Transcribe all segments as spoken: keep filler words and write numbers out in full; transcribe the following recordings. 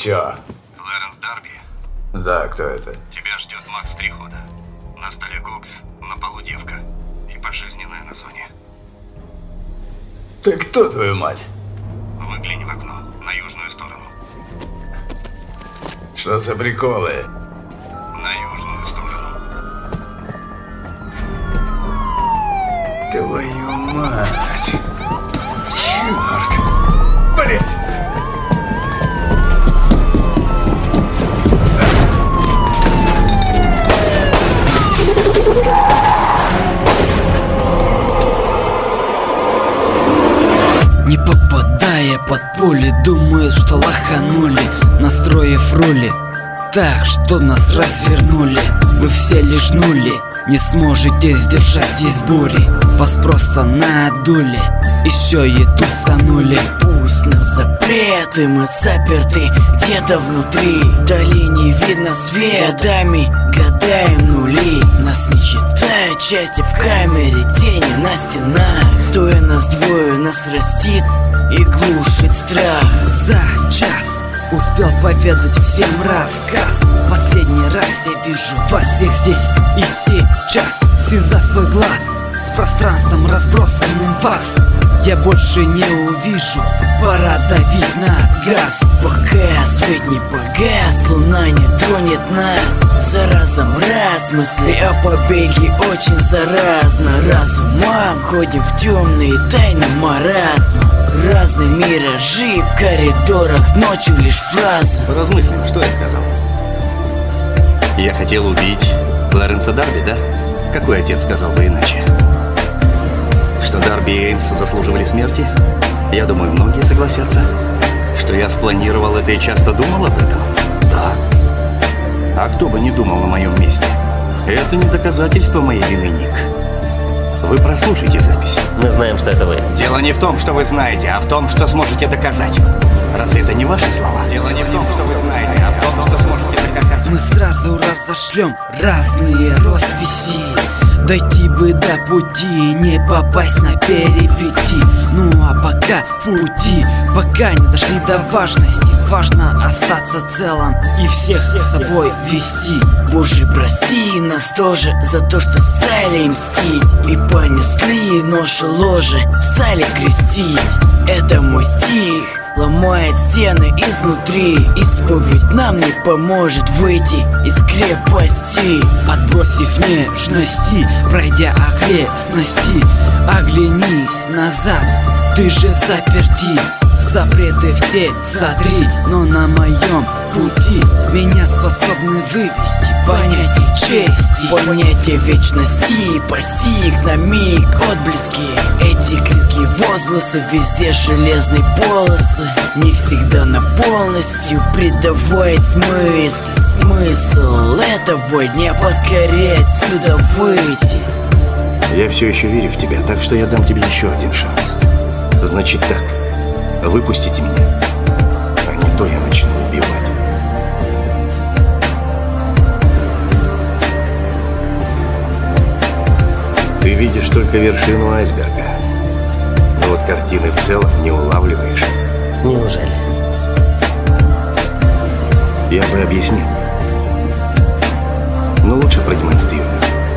Чё? Клэрэнс Дарби. Да, кто это? Тебя ждет маг в три хода. На столе кокс, на полу девка. И пожизненное на зоне. Ты кто, твою мать? Выгляни в окно, на южную сторону. Что за приколы? На южную сторону. Твою мать. Черт. Блять. Не попадая под пули, думают, что лоханули, настроив рули так, что нас развернули. Вы все лежнули, не сможете сдержать здесь бури. Вас просто надули, еще и тусанули. Пусть нам запреты, мы заперты где-то внутри. Вдали не видно свет, годами гадаем нули. Нас не считают части в камере, тени на стенах. Стоя нас двое, нас растит и глушит страх. За час успел поведать всем рассказ. Последний раз я вижу вас всех здесь и сейчас. Связав свой глаз с пространством, разбросанным вас, я больше не увижу, пора давить на газ. Пока свет не погас, луна не тронет нас. За разом раз, мысли о побеге очень заразно. Разумом ходим в темные тайны маразма. Разные миражи в коридорах, ночью лишь фразы. Поразмыслим, что я сказал. Я хотел убить Клэрэнса Дарби, да? Какой отец сказал бы иначе? Что Дарби и Эймс заслуживали смерти? Я думаю, многие согласятся. Что я спланировал это и часто думал об этом? Да. А кто бы не думал на моем месте? Это не доказательство моей вины, Ник. Вы прослушайте запись. Мы знаем, что это вы. Дело не в том, что вы знаете, а в том, что сможете доказать. Разве это не ваши слова? Дело не в том, что вы знаете, а в том, что сможете доказать. Мы сразу разошлем разные росписи. Дойти бы до пути, не попасть на перипетии. Ну а пока в пути, пока не дошли до важности. Важно остаться целым и всех с собой вести. Боже, прости нас тоже за то, что стали мстить. И понесли ношу ложе, стали крестить. Это мой стих, ломает стены изнутри. Исповедь нам не поможет выйти из крепости. Отбросив нежности, пройдя окрестности, оглянись назад, ты же заперти. Запреты все сотри, но на моем пути меня способны вывести понятие чести. Понятие вечности постиг на миг отблески. Эти крики, возгласы, везде железные полосы. Не всегда на полностью придавая смысл. Смысл этого не поскорее отсюда выйти. Я все еще верю в тебя, так что я дам тебе еще один шанс. Значит так. Выпустите меня, а не то я начну убивать. Ты видишь только вершину айсберга, но вот картины в целом не улавливаешь. Неужели? Я бы объяснил, но лучше продемонстрирую.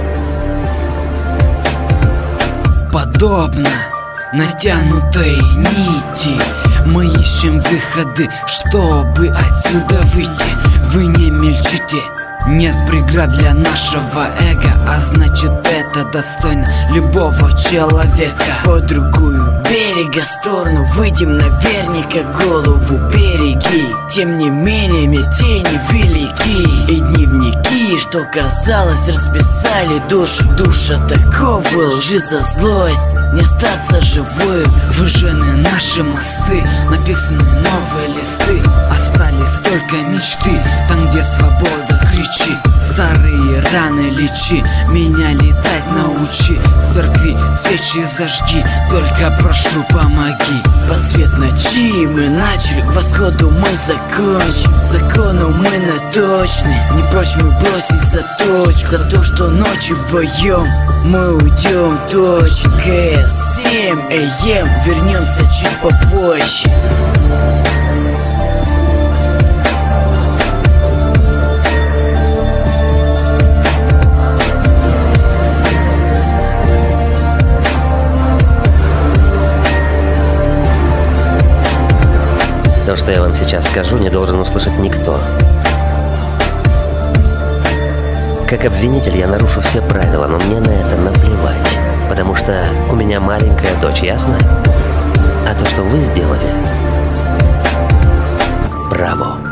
Подобно натянутой нити мы ищем выходы, чтобы отсюда выйти. Вы не мельчите, нет преград для нашего эго, а значит это достойно любого человека. По другую берега сторону выйдем наверняка, голову береги. Тем не менее тени велики, и дневники, что казалось, расписали душу. Душа такого лжи за злость, не остаться живым. Выжжены наши мосты, написаны новые листы. Остались только мечты, там где свобода кричи. Старые раны лечи, меня летать научи. В церкви свечи зажги, только прошу помоги. Под цвет ночи мы начали, к восходу мы закончим. Закону мы наточны, не прочь мы бросить заточку. За то, что ночью вдвоем мы уйдем точно. КС семь эй эм, вернемся чуть попозже. То, что я вам сейчас скажу, не должен услышать никто. Как обвинитель я нарушу все правила, но мне на это наплевать. Потому что у меня маленькая дочь, ясно? А то, что вы сделали... Браво!